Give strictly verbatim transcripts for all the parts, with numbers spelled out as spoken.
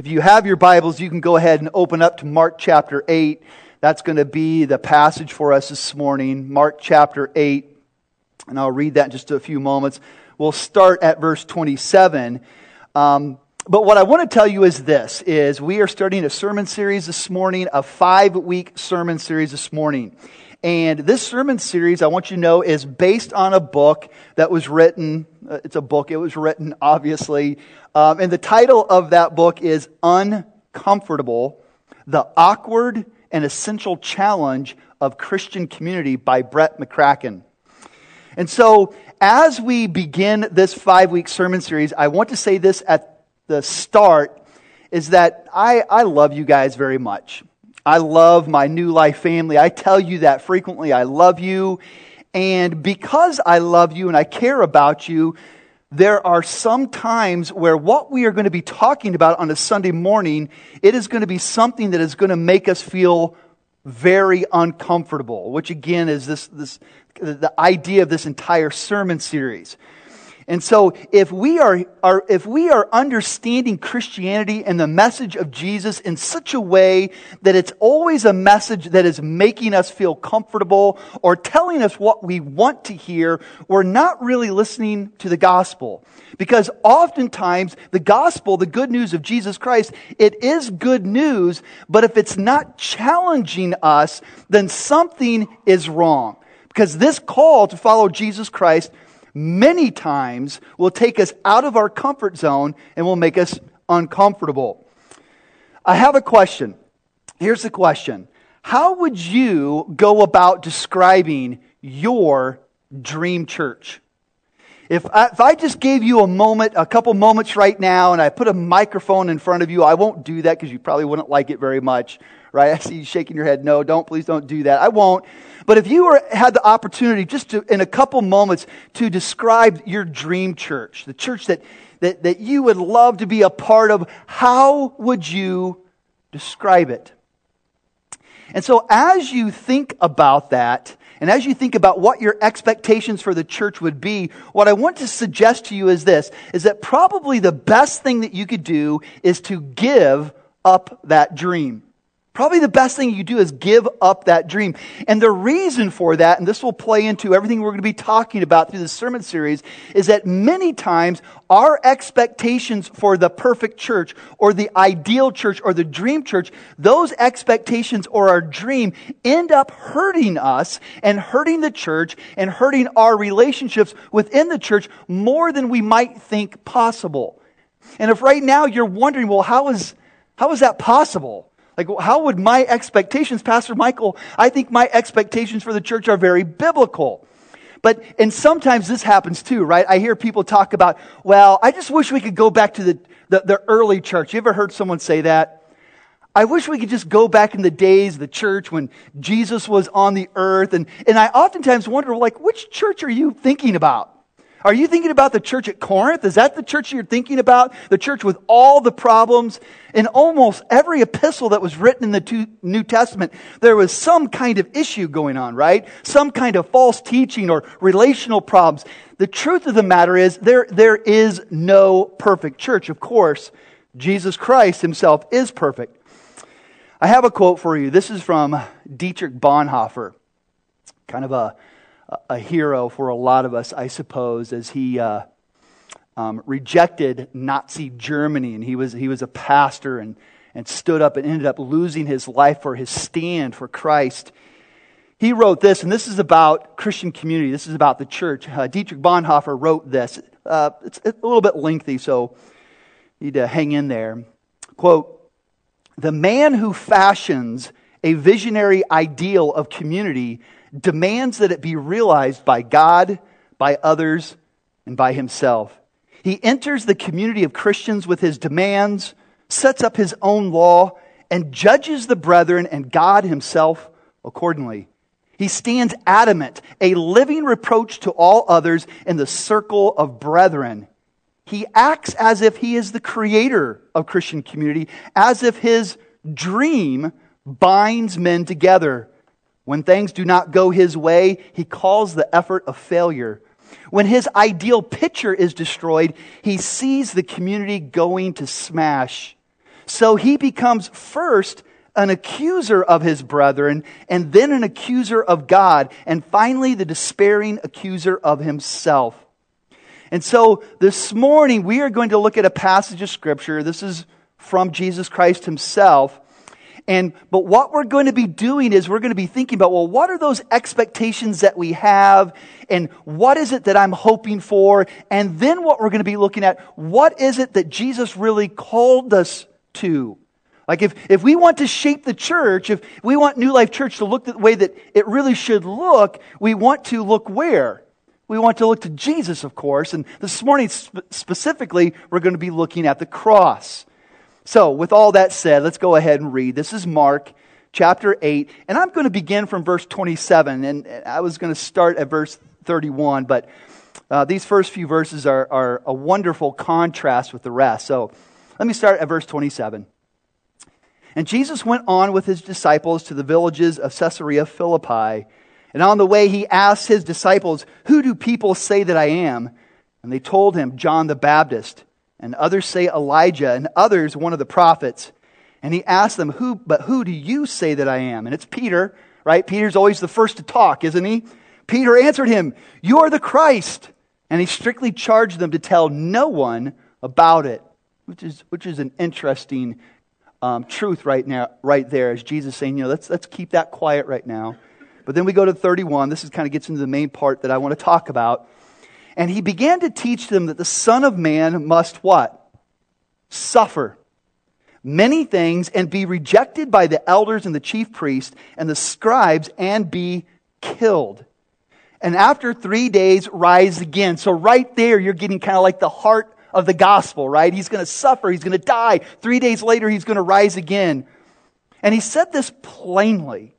If you have your Bibles, you can go ahead and open up to Mark chapter eight. That's going to be the passage for us this morning, Mark chapter eight. And I'll read that in just a few moments. We'll start at verse twenty-seven. Um, but what I want to tell you is this, is we are starting a sermon series this morning, a five-week sermon series this morning. And this sermon series, I want you to know, is based on a book that was written. Uh, it's a book. It was written, obviously. Um, and the title of that book is Uncomfortable, The Awkward and Essential Challenge of Christian Community by Brett McCracken. And so, as we begin this five-week sermon series, I want to say this at the start, is that I, I love you guys very much. I love my New Life family. I tell you that frequently. I love you. And because I love you and I care about you, there are some times where what we are going to be talking about on a Sunday morning, it is going to be something that is going to make us feel very uncomfortable, which again is this, this the idea of this entire sermon series. And so if we are, are if we are understanding Christianity and the message of Jesus in such a way that it's always a message that is making us feel comfortable or telling us what we want to hear, we're not really listening to the gospel. Because oftentimes the gospel, the good news of Jesus Christ, it is good news, but if it's not challenging us, then something is wrong. Because this call to follow Jesus Christ many times will take us out of our comfort zone and will make us uncomfortable. I have a question. Here's the question. How would you go about describing your dream church? If I, if I just gave you a moment, a couple moments right now, and I put a microphone in front of you, I won't do that because you probably wouldn't like it very much, right? I see you shaking your head. No, don't, please don't do that. I won't. But if you were, had the opportunity just to, in a couple moments, to describe your dream church, the church that, that, that you would love to be a part of, how would you describe it? And so as you think about that, and as you think about what your expectations for the church would be, what I want to suggest to you is this, is that probably the best thing that you could do is to give up that dream. Probably the best thing you do is give up that dream. And the reason for that, and this will play into everything we're going to be talking about through this sermon series, is that many times our expectations for the perfect church or the ideal church or the dream church, those expectations or our dream end up hurting us and hurting the church and hurting our relationships within the church more than we might think possible. And if right now you're wondering, well, how is, how is that possible? Like, how would my expectations, Pastor Michael, I think my expectations for the church are very biblical. But, and sometimes this happens too, right? I hear people talk about, well, I just wish we could go back to the, the, the early church. You ever heard someone say that? I wish we could just go back in the days of the church when Jesus was on the earth. And, and I oftentimes wonder, like, which church are you thinking about? Are you thinking about the church at Corinth? Is that the church you're thinking about? The church with all the problems? In almost every epistle that was written in the New Testament, there was some kind of issue going on, right? Some kind of false teaching or relational problems. The truth of the matter is, there, there is no perfect church. Of course, Jesus Christ himself is perfect. I have a quote for you. This is from Dietrich Bonhoeffer, kind of a a hero for a lot of us, I suppose, as he uh, um, rejected Nazi Germany, and he was he was a pastor and and stood up and ended up losing his life for his stand for Christ. He wrote this, and this is about Christian community. This is about the church. Uh, Dietrich Bonhoeffer wrote this. Uh, it's, it's a little bit lengthy, so you need to hang in there. Quote, "The man who fashions a visionary ideal of community demands that it be realized by God, by others, and by himself. He enters the community of Christians with his demands, sets up his own law, and judges the brethren and God himself accordingly. He stands adamant, a living reproach to all others in the circle of brethren. He acts as if he is the creator of Christian community, as if his dream binds men together. When things do not go his way, he calls the effort a failure. When his ideal picture is destroyed, he sees the community going to smash. So he becomes first an accuser of his brethren, and then an accuser of God, and finally the despairing accuser of himself. And so this morning we are going to look at a passage of Scripture. This is from Jesus Christ himself. And but what we're going to be doing is we're going to be thinking about, well, what are those expectations that we have, and what is it that I'm hoping for? And then what we're going to be looking at, what is it that Jesus really called us to? Like if, if we want to shape the church, if we want New Life Church to look the way that it really should look, we want to look where? We want to look to Jesus, of course. And this morning sp- specifically, we're going to be looking at the cross. So with all that said, let's go ahead and read. This is Mark chapter eight. And I'm going to begin from verse twenty-seven. And I was going to start at verse thirty-one. But uh, these first few verses are, are a wonderful contrast with the rest. So let me start at verse twenty-seven. And Jesus went on with his disciples to the villages of Caesarea Philippi. And on the way he asked his disciples, "Who do people say that I am?" And they told him, "John the Baptist. And others say Elijah, and others one of the prophets." And he asked them, "Who? But who do you say that I am?" And it's Peter, right? Peter's always the first to talk, isn't he? Peter answered him, "You are the Christ." And he strictly charged them to tell no one about it, which is which is an interesting Um, truth right now, right there, as Jesus saying, you know, let's let's keep that quiet right now. But then we go to thirty-one. This is kind of gets into the main part that I want to talk about. And he began to teach them that the Son of Man must what? Suffer many things and be rejected by the elders and the chief priests and the scribes and be killed. And after three days rise again. So right there, you're getting kind of like the heart of the gospel, right? He's going to suffer. He's going to die. Three days later, he's going to rise again. And he said this plainly.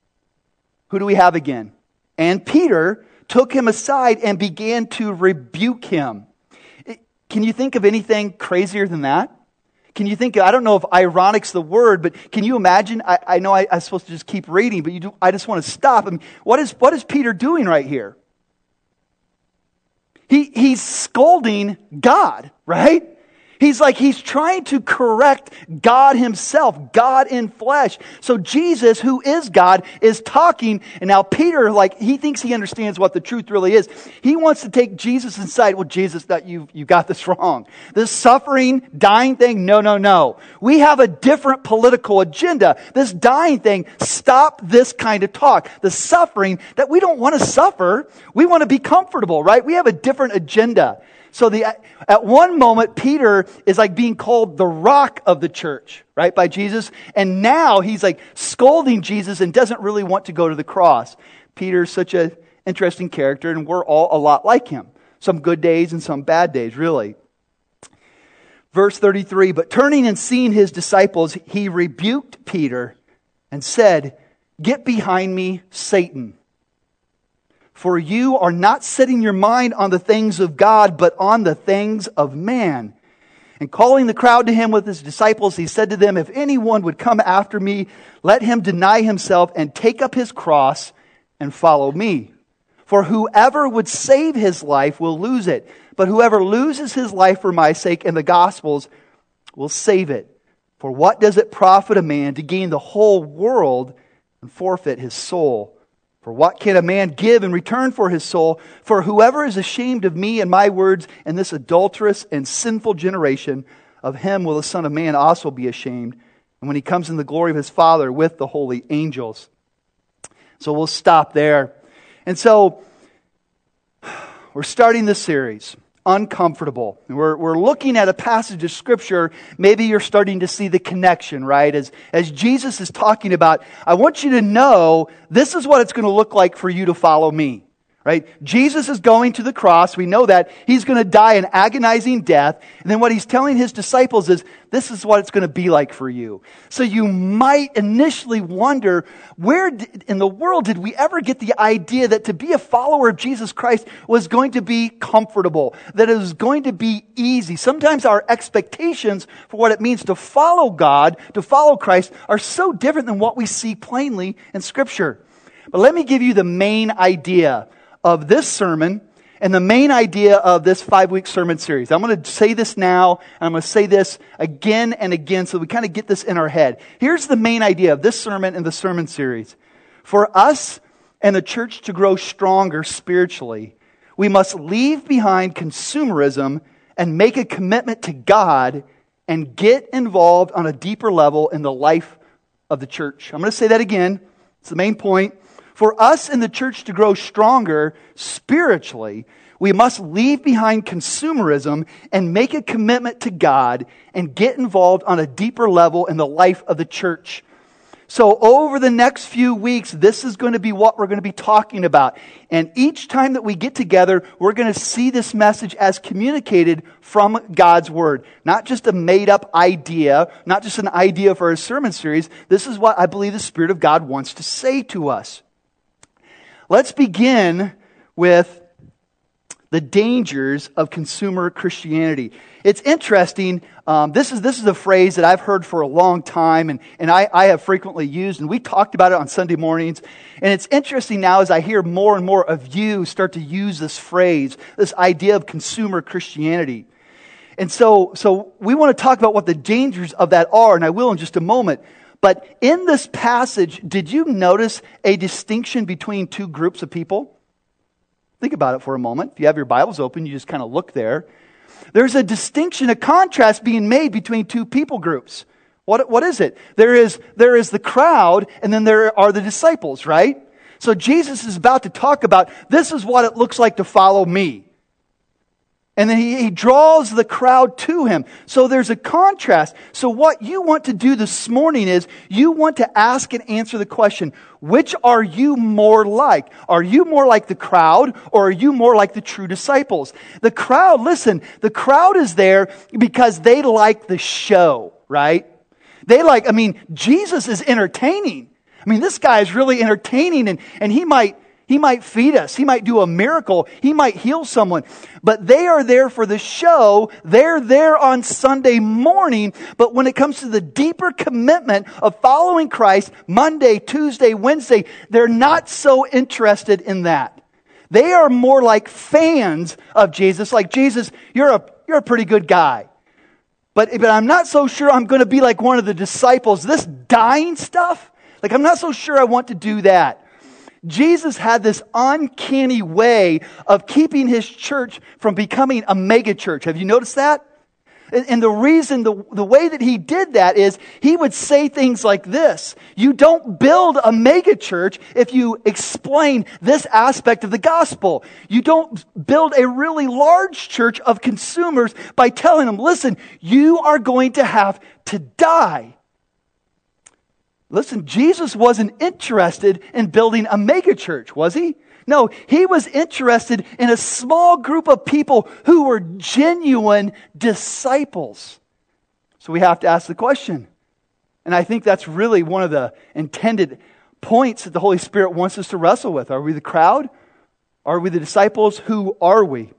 Who do we have again? And Peter took him aside and began to rebuke him. Can you think of anything crazier than that? Can you think, I don't know if ironic's the word, but can you imagine? I, I know I, I'm supposed to just keep reading, but you do, I just want to stop. I mean, what is, what is Peter doing right here? He, he's scolding God, right? He's like, he's trying to correct God himself, God in flesh. So Jesus, who is God, is talking. And now Peter, like, he thinks he understands what the truth really is. He wants to take Jesus inside. Well, Jesus, that you you got this wrong. This suffering, dying thing, no, no, no. We have a different political agenda. This dying thing, stop this kind of talk. The suffering, that we don't want to suffer. We want to be comfortable, right? We have a different agenda. So the at one moment, Peter is like being called the rock of the church, right, by Jesus. And now he's like scolding Jesus and doesn't really want to go to the cross. Peter's such an interesting character, and we're all a lot like him. Some good days and some bad days, really. Verse thirty-three, but turning and seeing his disciples, he rebuked Peter and said, "Get behind me, Satan. For you are not setting your mind on the things of God, but on the things of man." And calling the crowd to him with his disciples, he said to them, "If anyone would come after me, let him deny himself and take up his cross and follow me. For whoever would save his life will lose it. But whoever loses his life for my sake and the gospel's will save it. For what does it profit a man to gain the whole world and forfeit his soul? For what can a man give in return for his soul? For whoever is ashamed of me and my words in this adulterous and sinful generation, of him will the Son of Man also be ashamed, and when he comes in the glory of his Father with the holy angels." So we'll stop there. And so we're starting this series, Uncomfortable. And we're, we're looking at a passage of Scripture. Maybe you're starting to see the connection, right? As, as Jesus is talking about, I want you to know this is what it's going to look like for you to follow me. Right? Jesus is going to the cross. We know that. He's going to die an agonizing death. And then what he's telling his disciples is, this is what it's going to be like for you. So you might initially wonder, where in the world did we ever get the idea that to be a follower of Jesus Christ was going to be comfortable, that it was going to be easy? Sometimes our expectations for what it means to follow God, to follow Christ, are so different than what we see plainly in Scripture. But let me give you the main idea of this sermon and the main idea of this five-week sermon series. I'm going to say this now, and I'm going to say this again and again so we kind of get this in our head. Here's the main idea of this sermon and the sermon series. For us and the church to grow stronger spiritually, we must leave behind consumerism and make a commitment to God and get involved on a deeper level in the life of the church. I'm going to say that again. It's the main point. For us in the church to grow stronger spiritually, we must leave behind consumerism and make a commitment to God and get involved on a deeper level in the life of the church. So over the next few weeks, this is going to be what we're going to be talking about. And each time that we get together, we're going to see this message as communicated from God's Word. Not just a made-up idea, not just an idea for a sermon series. This is what I believe the Spirit of God wants to say to us. Let's begin with the dangers of consumer Christianity. It's interesting. Um, this is this is a phrase that I've heard for a long time, and, and I, I have frequently used, and we talked about it on Sunday mornings. And it's interesting now as I hear more and more of you start to use this phrase, this idea of consumer Christianity. And so, so we want to talk about what the dangers of that are, and I will in just a moment. But in this passage, did you notice a distinction between two groups of people? Think about it for a moment. If you have your Bibles open, you just kind of look there. There's a distinction, a contrast being made between two people groups. What, what is it? There is, there is the crowd, and then there are the disciples, right? So Jesus is about to talk about, this is what it looks like to follow me. And then he, he draws the crowd to him. So there's a contrast. So what you want to do this morning is you want to ask and answer the question, which are you more like? Are you more like the crowd, or are you more like the true disciples? The crowd, listen, the crowd is there because they like the show, right? They like, I mean, Jesus is entertaining. I mean, this guy is really entertaining, and, and he might He might feed us. He might do a miracle. He might heal someone. But they are there for the show. They're there on Sunday morning. But when it comes to the deeper commitment of following Christ, Monday, Tuesday, Wednesday, they're not so interested in that. They are more like fans of Jesus. Like, Jesus, you're a, you're a pretty good guy. But, but I'm not so sure I'm going to be like one of the disciples. This dying stuff, like I'm not so sure I want to do that. Jesus had this uncanny way of keeping his church from becoming a mega church. Have you noticed that? And, and the reason, the, the way that he did that is he would say things like this. You don't build a mega church if you explain this aspect of the gospel. You don't build a really large church of consumers by telling them, listen, you are going to have to die. Listen, Jesus wasn't interested in building a mega church, was he? No, he was interested in a small group of people who were genuine disciples. So we have to ask the question. And I think that's really one of the intended points that the Holy Spirit wants us to wrestle with. Are we the crowd? Are we the disciples? Who are we?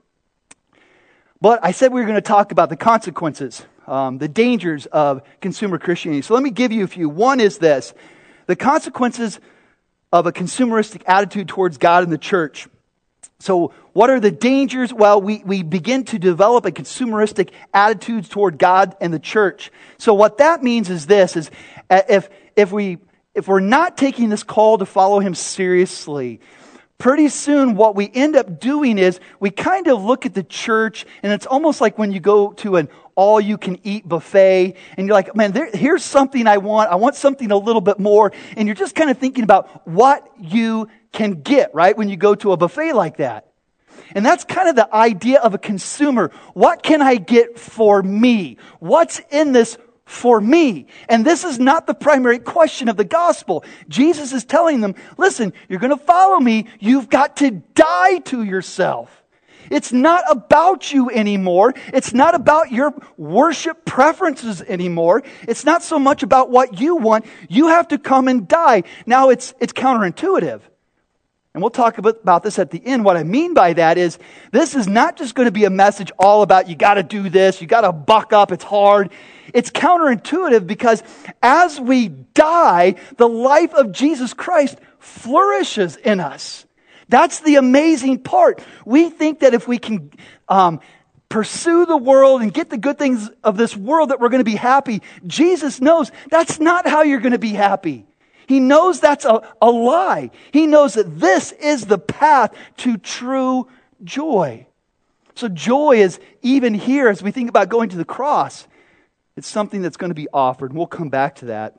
But I said we were going to talk about the consequences. Um, the dangers of consumer Christianity. So let me give you a few. One is this. The consequences of a consumeristic attitude towards God and the church. So what are the dangers? Well, we, we begin to develop a consumeristic attitude toward God and the church. So what that means is this, is if, if, we, if we're not taking this call to follow Him seriously, pretty soon what we end up doing is we kind of look at the church, and it's almost like when you go to an all-you-can-eat buffet, and you're like, man, there, here's something I want. I want something a little bit more. And you're just kind of thinking about what you can get, right, when you go to a buffet like that. And that's kind of the idea of a consumer. What can I get for me? What's in this for me? And this is not the primary question of the gospel. Jesus is telling them, listen, you're going to follow me. You've got to die to yourself. It's not about you anymore. It's not about your worship preferences anymore. It's not so much about what you want. You have to come and die. Now, it's it's counterintuitive. And we'll talk about, about this at the end. What I mean by that is, this is not just going to be a message all about you got to do this, you got to buck up, it's hard. It's counterintuitive because as we die, the life of Jesus Christ flourishes in us. That's the amazing part. We think that if we can um, pursue the world and get the good things of this world that we're going to be happy. Jesus knows that's not how you're going to be happy. He knows that's a, a lie. He knows that this is the path to true joy. So joy is even here as we think about going to the cross. It's something that's going to be offered, and we'll come back to that.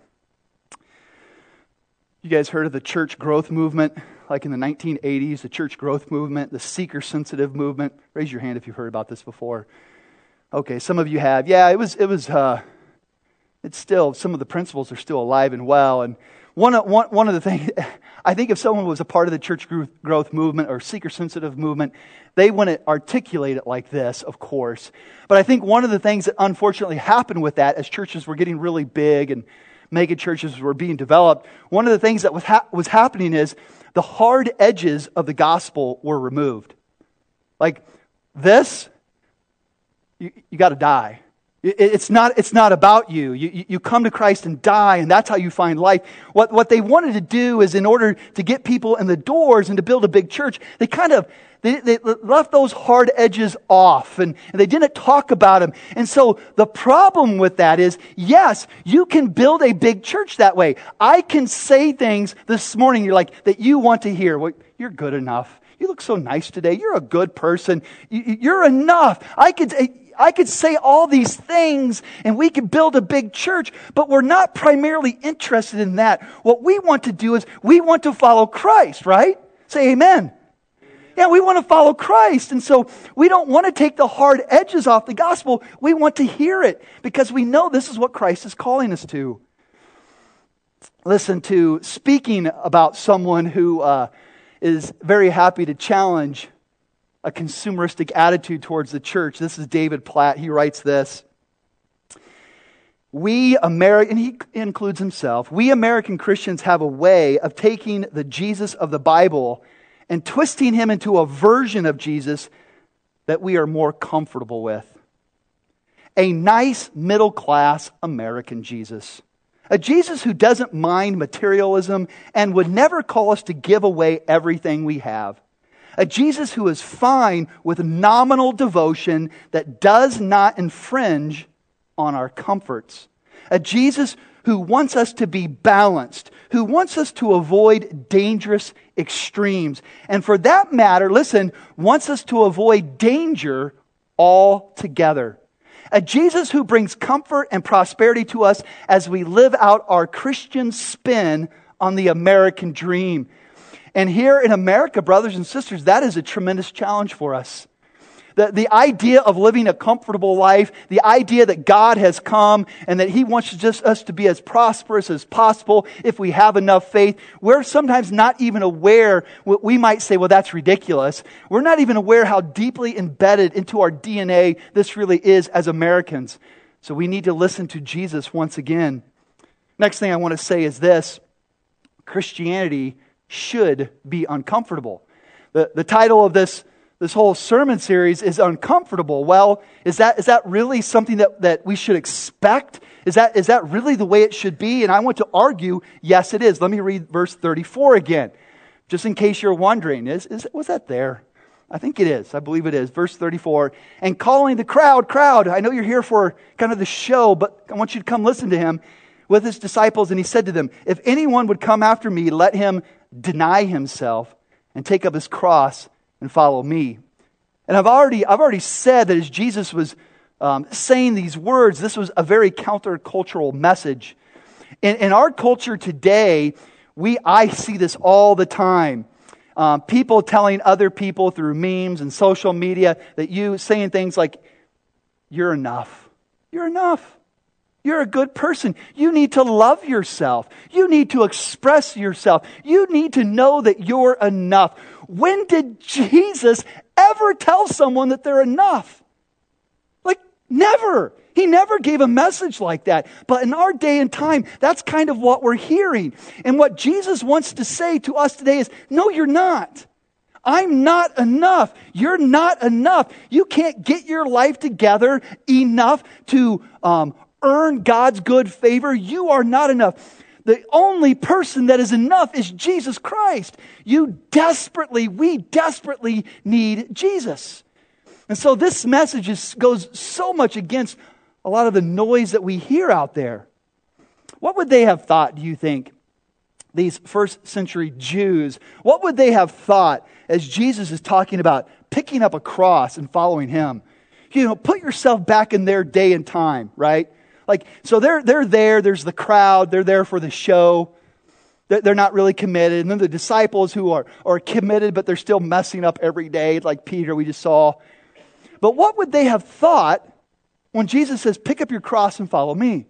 You guys heard of the church growth movement? Like in the nineteen eighties, the church growth movement, the seeker-sensitive movement. Raise your hand if you've heard about this before. Okay, some of you have. Yeah, it was, it was, uh, it's still, some of the principles are still alive and well. And one of, one, one of the things, I think if someone was a part of the church growth movement or seeker-sensitive movement, they wouldn't articulate it like this, of course. But I think one of the things that unfortunately happened with that as churches were getting really big and mega churches were being developed, one of the things that was ha- was happening is the hard edges of the gospel were removed. Like this, you, you got to die. It, it's not it's not about you. you. You come to Christ and die, and that's how you find life. What what they wanted to do is, in order to get people in the doors and to build a big church, they kind of They, they left those hard edges off, and, and they didn't talk about them. And so the problem with that is, yes, you can build a big church that way. I can say things this morning you're like that you want to hear. Well, you're good enough. You look so nice today. You're a good person. You, you're enough. I could I could say all these things, and we could build a big church, but we're not primarily interested in that. What we want to do is we want to follow Christ, right? Say amen. Yeah, we want to follow Christ. And so we don't want to take the hard edges off the gospel. We want to hear it because we know this is what Christ is calling us to. Listen, to speaking about someone who uh, is very happy to challenge a consumeristic attitude towards the church. This is David Platt. He writes this. We American, and he includes himself, we American Christians have a way of taking the Jesus of the Bible and twisting him into a version of Jesus that we are more comfortable with. A nice middle-class American Jesus. A Jesus who doesn't mind materialism and would never call us to give away everything we have. A Jesus who is fine with nominal devotion that does not infringe on our comforts. A Jesus who wants us to be balanced, who wants us to avoid dangerous extremes. And for that matter, listen, wants us to avoid danger altogether. A Jesus who brings comfort and prosperity to us as we live out our Christian spin on the American dream. And here in America, brothers and sisters, that is a tremendous challenge for us. The, the idea of living a comfortable life, the idea that God has come and that He wants just us to be as prosperous as possible if we have enough faith, we're sometimes not even aware, what we might say, well, that's ridiculous. We're not even aware how deeply embedded into our D N A this really is as Americans. So we need to listen to Jesus once again. Next thing I want to say is this. Christianity should be uncomfortable. The, the title of this This whole sermon series is uncomfortable. Well, is that is that really something that, that we should expect? Is that is that really the way it should be? And I want to argue, yes, it is. Let me read verse thirty-four again, just in case you're wondering. Is is was that there? I think it is. I believe it is. Verse thirty-four. And calling the crowd, crowd, I know you're here for kind of the show, but I want you to come listen to him with his disciples. And he said to them, if anyone would come after me, let him deny himself and take up his cross and follow me. And I've already I've already said that as Jesus was um, saying these words, this was a very countercultural message. In, in our culture today, we I see this all the time. Um, people telling other people through memes and social media that you saying things like, "You're enough. You're enough. You're a good person. You need to love yourself. You need to express yourself. You need to know that you're enough." When did Jesus ever tell someone that they're enough? Like, never. He never gave a message like that. But in our day and time, that's kind of what we're hearing. And what Jesus wants to say to us today is, no, you're not. I'm not enough. You're not enough. You can't get your life together enough to um, earn God's good favor. You are not enough. The only person that is enough is Jesus Christ. You desperately, we desperately need Jesus. And so this message is, goes so much against a lot of the noise that we hear out there. What would they have thought, do you think, these first century Jews? What would they have thought as Jesus is talking about picking up a cross and following him? You know, put yourself back in their day and time, right? Like, so they're they're there, there's the crowd, they're there for the show. They're, they're not really committed. And then the disciples who are, are committed, but they're still messing up every day, like Peter we just saw. But what would they have thought when Jesus says, pick up your cross and follow me?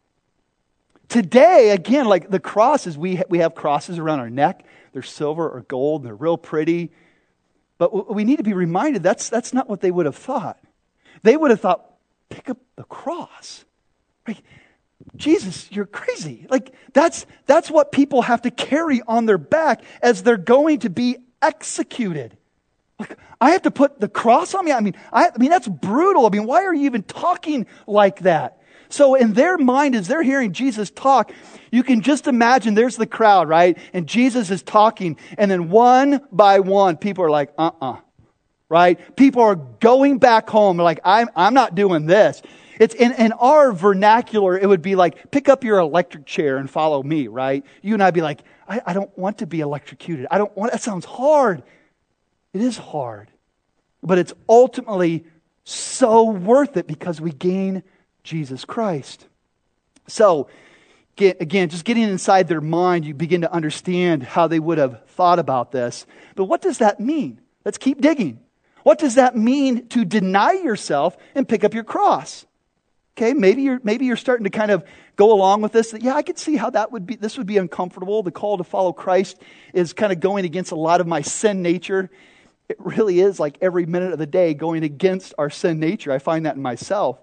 Today, again, like the crosses, we, ha- we have crosses around our neck. They're silver or gold, and they're real pretty. But w- we need to be reminded that's, that's not what they would have thought. They would have thought, pick up the cross. Like, Jesus, you're crazy. Like, that's that's what people have to carry on their back as they're going to be executed. Like, I have to put the cross on me? I mean, I, I mean, that's brutal. I mean, why are you even talking like that? So in their mind, as they're hearing Jesus talk, you can just imagine there's the crowd, right? And Jesus is talking, and then one by one, people are like, uh-uh, right? People are going back home. They're like, I'm, I'm not doing this. It's in, in our vernacular, it would be like, pick up your electric chair and follow me, right? You and I'd be like, I, I don't want to be electrocuted. I don't want, that sounds hard. It is hard. But it's ultimately so worth it because we gain Jesus Christ. So, get, again, just getting inside their mind, you begin to understand how they would have thought about this. But what does that mean? Let's keep digging. What does that mean to deny yourself and pick up your cross? Okay, maybe you're maybe you're starting to kind of go along with this. That, yeah, I could see how that would be. This would be uncomfortable. The call to follow Christ is kind of going against a lot of my sin nature. It really is like every minute of the day going against our sin nature. I find that in myself.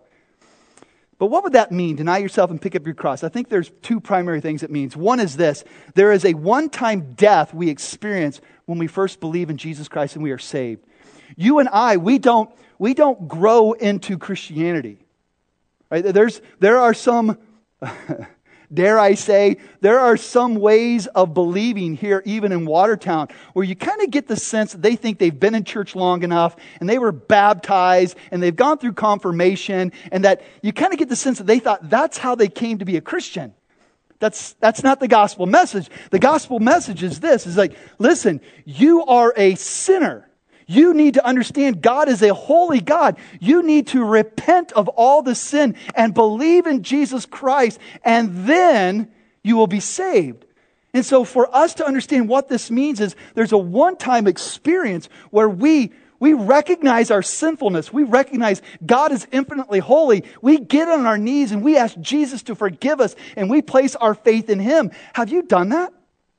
But what would that mean? Deny yourself and pick up your cross. I think there's two primary things it means. One is this: there is a one-time death we experience when we first believe in Jesus Christ and we are saved. You and I, we don't we don't grow into Christianity. Right? There's, there are some, dare I say, there are some ways of believing here, even in Watertown, where you kind of get the sense that they think they've been in church long enough, and they were baptized, and they've gone through confirmation, and that you kind of get the sense that they thought that's how they came to be a Christian. That's, that's not the gospel message. The gospel message is this, is like, listen, you are a sinner. You need to understand God is a holy God. You need to repent of all the sin and believe in Jesus Christ, and then you will be saved. And so for us to understand what this means is there's a one-time experience where we we recognize our sinfulness. We recognize God is infinitely holy. We get on our knees and we ask Jesus to forgive us, and we place our faith in Him. Have you done that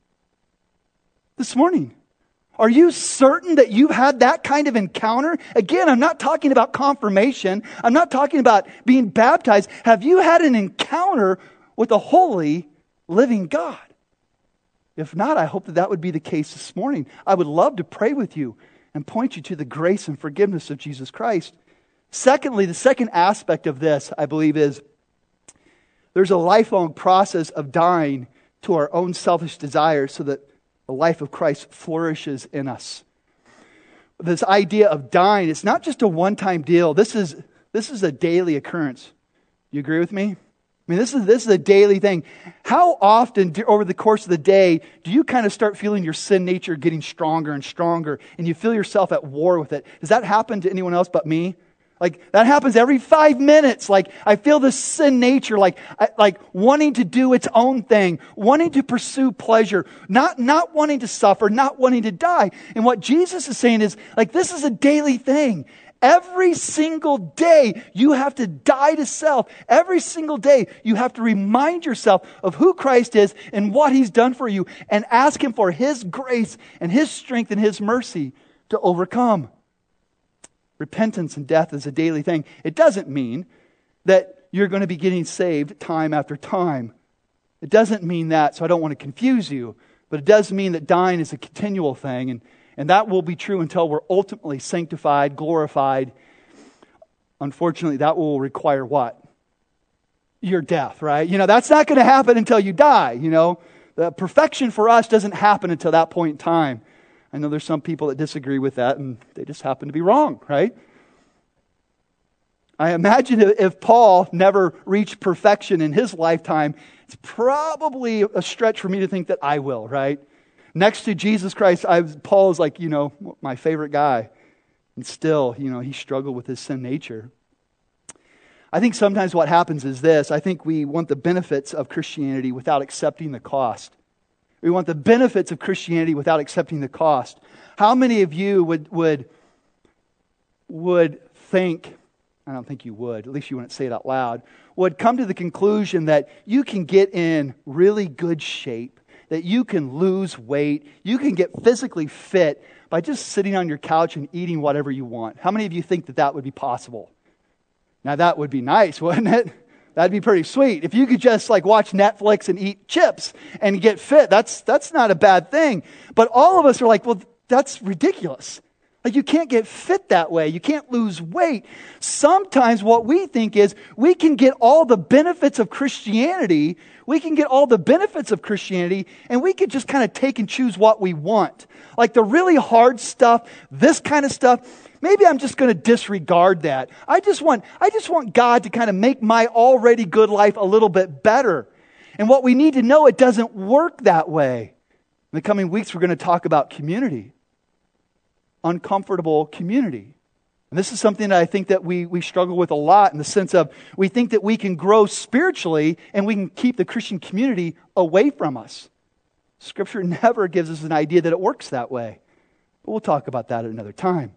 this morning? Are you certain that you've had that kind of encounter? Again, I'm not talking about confirmation. I'm not talking about being baptized. Have you had an encounter with a holy, living God? If not, I hope that that would be the case this morning. I would love to pray with you and point you to the grace and forgiveness of Jesus Christ. Secondly, the second aspect of this, I believe, is there's a lifelong process of dying to our own selfish desires so that the life of Christ flourishes in us. This idea of dying, it's not just a one-time deal. This is this is a daily occurrence. You agree with me? I mean, this is this is a daily thing. How often do, over the course of the day do you kind of start feeling your sin nature getting stronger and stronger, and you feel yourself at war with it? Does that happen to anyone else but me? Like, that happens every five minutes. Like, I feel this sin nature, like, I, like wanting to do its own thing, wanting to pursue pleasure, not, not wanting to suffer, not wanting to die. And what Jesus is saying is, like, this is a daily thing. Every single day, you have to die to self. Every single day, you have to remind yourself of who Christ is and what He's done for you, and ask Him for His grace and His strength and His mercy to overcome. Repentance and death is a daily thing. It doesn't mean that you're going to be getting saved time after time. It doesn't mean that, so I don't want to confuse you. But it does mean that dying is a continual thing, and, and that will be true until we're ultimately sanctified, glorified. Unfortunately, that will require what? your death, right? You know, that's not going to happen until you die, you know. The perfection for us doesn't happen until that point in time. I know there's some people that disagree with that, and they just happen to be wrong, right? I imagine if Paul never reached perfection in his lifetime, it's probably a stretch for me to think that I will, right? Next to Jesus Christ, I was, Paul is like, you know, my favorite guy. And still, you know, he struggled with his sin nature. I think sometimes what happens is this. I think we want the benefits of Christianity without accepting the cost. We want the benefits of Christianity without accepting the cost. How many of you would would would think, I don't think you would, at least you wouldn't say it out loud, would come to the conclusion that you can get in really good shape, that you can lose weight, you can get physically fit by just sitting on your couch and eating whatever you want? How many of you think that that would be possible? Now that would be nice, wouldn't it? That'd be pretty sweet. If you could just like watch Netflix and eat chips and get fit, that's that's not a bad thing. But all of us are like, well, that's ridiculous. Like you can't get fit that way. You can't lose weight. Sometimes what we think is we can get all the benefits of Christianity. We can get all the benefits of Christianity and we could just kind of take and choose what we want. Like the really hard stuff, this kind of stuff, maybe I'm just going to disregard that. I just want I just want God to kind of make my already good life a little bit better. And what we need to know, it doesn't work that way. In the coming weeks, we're going to talk about community. Uncomfortable community. And this is something that I think that we, we struggle with a lot in the sense of we think that we can grow spiritually and we can keep the Christian community away from us. Scripture never gives us an idea that it works that way. But we'll talk about that at another time.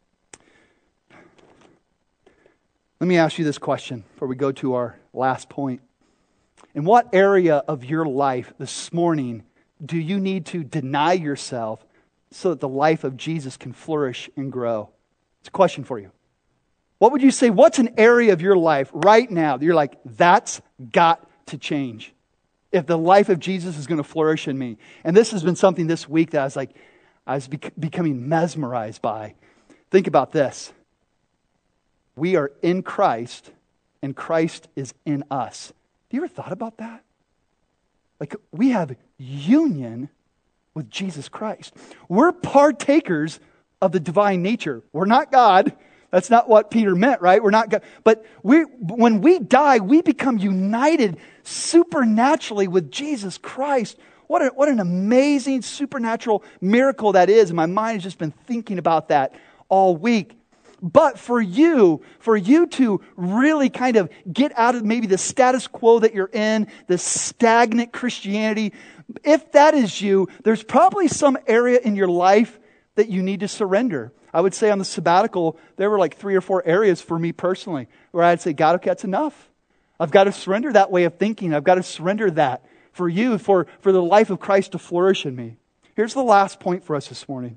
Let me ask you this question before we go to our last point. In what area of your life this morning do you need to deny yourself so that the life of Jesus can flourish and grow? It's a question for you. What would you say, what's an area of your life right now that you're like, that's got to change if the life of Jesus is going to flourish in me? And this has been something this week that I was like, I was bec- becoming mesmerized by. Think about this. We are in Christ and Christ is in us. Have you ever thought about that? Like we have union with Jesus Christ. We're partakers of the divine nature. We're not God. That's not what Peter meant, right? We're not God. But we, when we die, we become united supernaturally with Jesus Christ. What, a, what an amazing supernatural miracle that is. And my mind has just been thinking about that all week. But for you, for you to really kind of get out of maybe the status quo that you're in, the stagnant Christianity, if that is you, there's probably some area in your life that you need to surrender. I would say on the sabbatical, there were like three or four areas for me personally where I'd say, God, okay, that's enough. I've got to surrender that way of thinking. I've got to surrender that for you, for, for the life of Christ to flourish in me. Here's the last point for us this morning.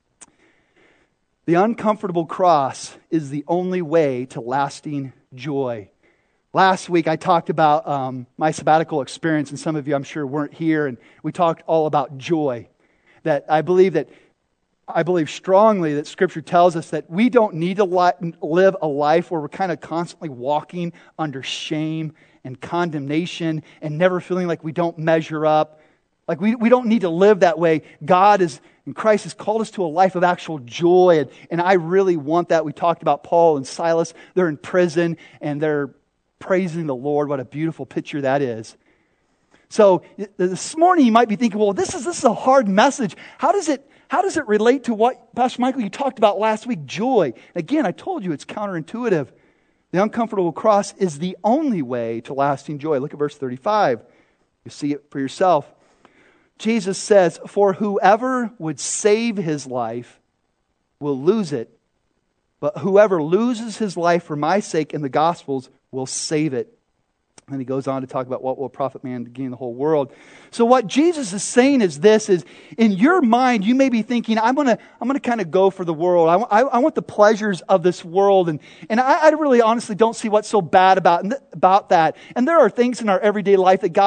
The uncomfortable cross is the only way to lasting joy. Last week I talked about um, my sabbatical experience, and some of you I'm sure weren't here, and we talked all about joy. That I believe that I believe strongly that Scripture tells us that we don't need to li- live a life where we're kind of constantly walking under shame and condemnation and never feeling like we don't measure up. Like we, we don't need to live that way. God is, and Christ has called us to a life of actual joy. And, and I really want that. We talked about Paul and Silas. They're in prison and they're praising the Lord. What a beautiful picture that is. So this morning you might be thinking, well, this is this is a hard message. How does it how does it relate to what, Pastor Michael, you talked about last week, joy? Again, I told you it's counterintuitive. The uncomfortable cross is the only way to lasting joy. Look at verse thirty-five. You see it for yourself. Jesus says, for whoever would save his life will lose it, but whoever loses his life for my sake in the Gospels will save it. And he goes on to talk about what will profit man to gain the whole world. So what Jesus is saying is this, is in your mind, you may be thinking, I'm going to I'm going to kind of go for the world. I, I, I want the pleasures of this world. And, and I, I really honestly don't see what's so bad about, about that. And there are things in our everyday life that God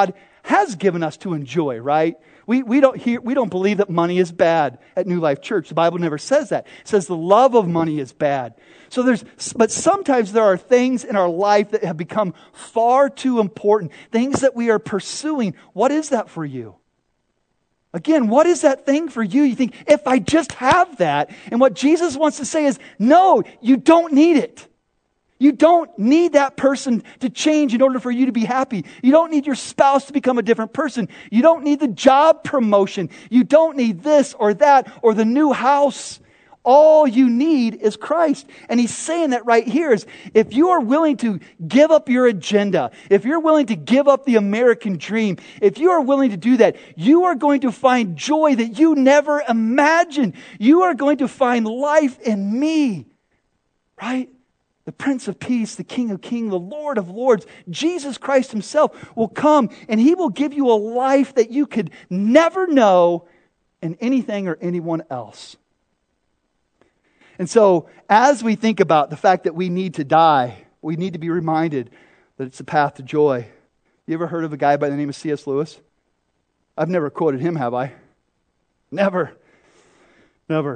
has given us to enjoy, right? We, we, don't hear, we don't believe that money is bad at New Life Church. The Bible never says that. It says the love of money is bad. So there's, but sometimes there are things in our life that have become far too important, things that we are pursuing. What is that for you? Again, what is that thing for you? You think, if I just have that, and what Jesus wants to say is, no, you don't need it. You don't need that person to change in order for you to be happy. You don't need your spouse to become a different person. You don't need the job promotion. You don't need this or that or the new house. All you need is Christ. And he's saying that right here is, if you are willing to give up your agenda, if you're willing to give up the American dream, if you are willing to do that, you are going to find joy that you never imagined. You are going to find life in me. Right? The Prince of Peace, the King of Kings, the Lord of Lords, Jesus Christ himself will come and he will give you a life that you could never know in anything or anyone else. And so, as we think about the fact that we need to die, we need to be reminded that it's a path to joy. You ever heard of a guy by the name of C S Lewis? I've never quoted him, have I? Never. Never.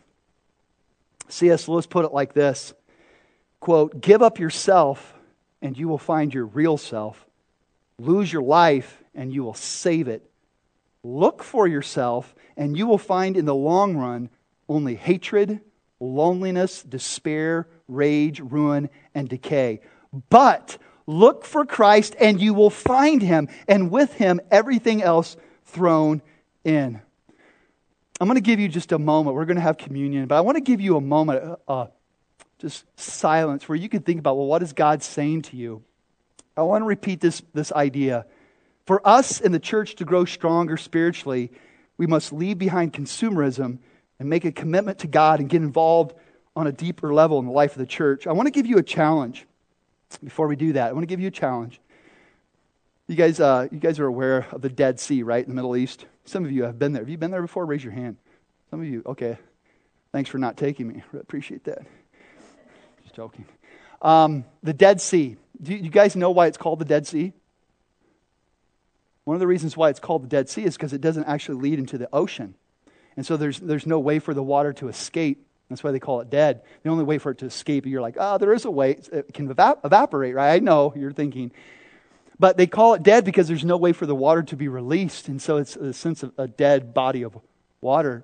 C S Lewis put it like this, quote, "Give up yourself and you will find your real self. Lose your life and you will save it. Look for yourself and you will find in the long run only hatred, loneliness, despair, rage, ruin, and decay. But look for Christ and you will find him, and with him everything else thrown in." I'm going to give you just a moment. We're going to have communion, but I want to give you a moment, uh, just silence, where you can think about, well, what is God saying to you? I want to repeat this, this idea. For us in the church to grow stronger spiritually, we must leave behind consumerism and make a commitment to God and get involved on a deeper level in the life of the church. I want to give you a challenge. Before we do that, I want to give you a challenge. You guys, uh, you guys are aware of the Dead Sea, right, in the Middle East? Some of you have been there. Have you been there before? Raise your hand. Some of you, okay. Thanks for not taking me. I appreciate that. Just joking. Um, the Dead Sea. Do you, you guys know why it's called the Dead Sea? One of the reasons why it's called the Dead Sea is because it doesn't actually lead into the ocean. And so there's there's no way for the water to escape. That's why they call it dead. The only way for it to escape, you're like, oh, there is a way. It can evap- evaporate, right? I know, you're thinking. But they call it dead because there's no way for the water to be released. And so it's a sense of a dead body of water.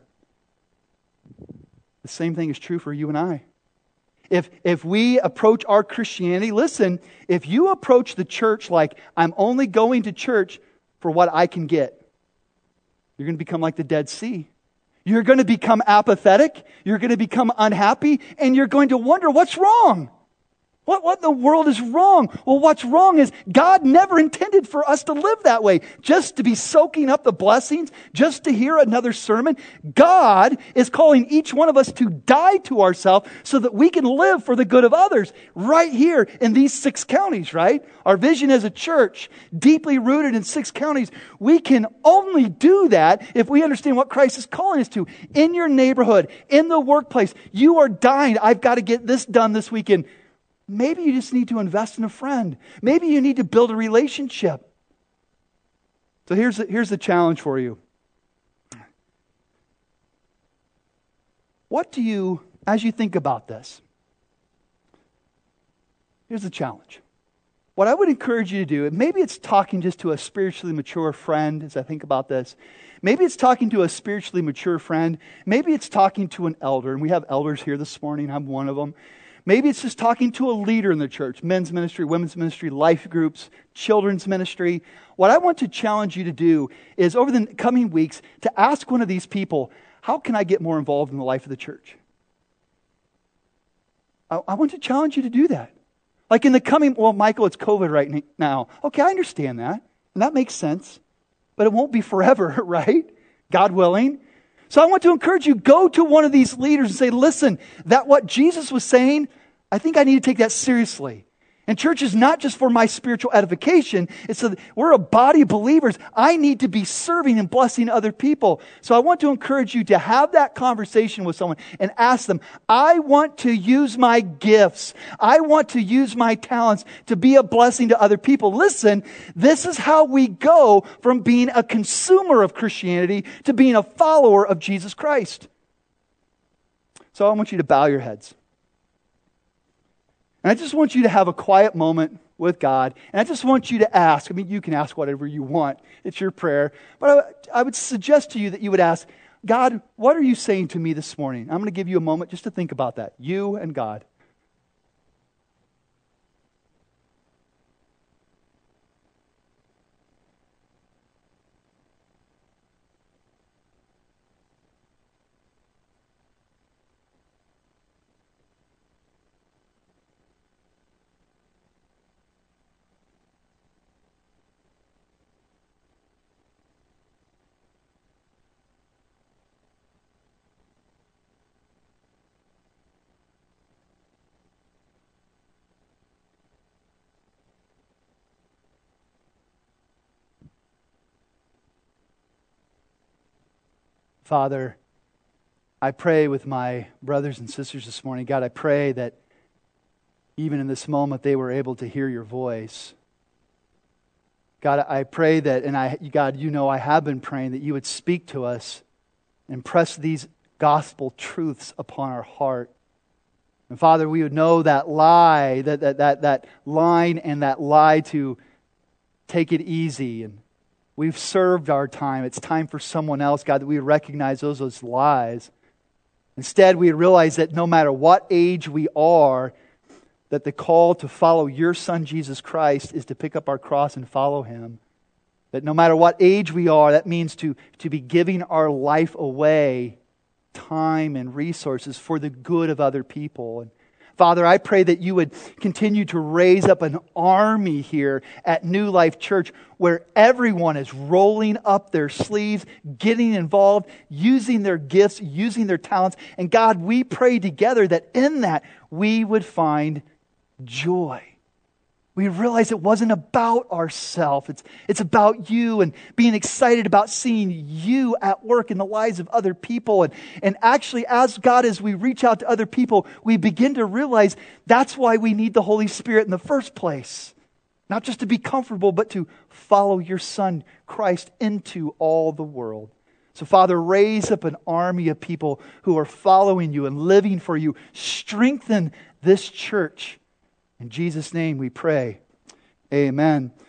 The same thing is true for you and I. If if we approach our Christianity, listen, if you approach the church like, I'm only going to church for what I can get, you're going to become like the Dead Sea. You're going to become apathetic. You're going to become unhappy. And you're going to wonder, what's wrong? What, what in the world is wrong? Well, what's wrong is God never intended for us to live that way. Just to be soaking up the blessings, just to hear another sermon. God is calling each one of us to die to ourselves so that we can live for the good of others right here in these six counties, right? Our vision as a church, deeply rooted in six counties, we can only do that if we understand what Christ is calling us to. In your neighborhood, in the workplace, you are dying. I've got to get this done this weekend. Maybe you just need to invest in a friend. Maybe you need to build a relationship. So here's the, here's the challenge for you. What do you, as you think about this, here's the challenge. What I would encourage you to do, and maybe it's talking just to a spiritually mature friend as I think about this. Maybe it's talking to a spiritually mature friend. Maybe it's talking to an elder, and we have elders here this morning. I'm one of them. Maybe it's just talking to a leader in the church, men's ministry, women's ministry, life groups, children's ministry. What I want to challenge you to do is over the coming weeks to ask one of these people, how can I get more involved in the life of the church? I, I want to challenge you to do that. Like in the coming, well, Michael, it's COVID right now. Okay, I understand that. And that makes sense. But it won't be forever, right? God willing. So I want to encourage you, go to one of these leaders and say, listen, that what Jesus was saying, I think I need to take that seriously. And church is not just for my spiritual edification. It's so that we're a body of believers. I need to be serving and blessing other people. So I want to encourage you to have that conversation with someone and ask them, I want to use my gifts. I want to use my talents to be a blessing to other people. Listen, this is how we go from being a consumer of Christianity to being a follower of Jesus Christ. So I want you to bow your heads. And I just want you to have a quiet moment with God. And I just want you to ask. I mean, you can ask whatever you want. It's your prayer. But I, I would suggest to you that you would ask, God, what are you saying to me this morning? I'm going to give you a moment just to think about that. You and God. Father, I pray with my brothers and sisters this morning. God, I pray that even in this moment they were able to hear your voice. God, I pray that, and I, God, you know I have been praying that you would speak to us and press these gospel truths upon our heart. And Father, we would know that lie, that, that, that, that line and that lie to take it easy, and we've served our time. It's time for someone else, God, that we recognize those as lies. Instead, we realize that no matter what age we are, that the call to follow your Son, Jesus Christ, is to pick up our cross and follow Him. That no matter what age we are, that means to, to be giving our life away, time and resources for the good of other people. And Father, I pray that you would continue to raise up an army here at New Life Church where everyone is rolling up their sleeves, getting involved, using their gifts, using their talents. And God, we pray together that in that we would find joy. We realize it wasn't about ourselves. It's, it's about you and being excited about seeing you at work in the lives of other people. And, and actually, as God, as we reach out to other people, we begin to realize that's why we need the Holy Spirit in the first place. Not just to be comfortable, but to follow your Son, Christ, into all the world. So Father, raise up an army of people who are following you and living for you. Strengthen this church. In Jesus' name we pray. Amen.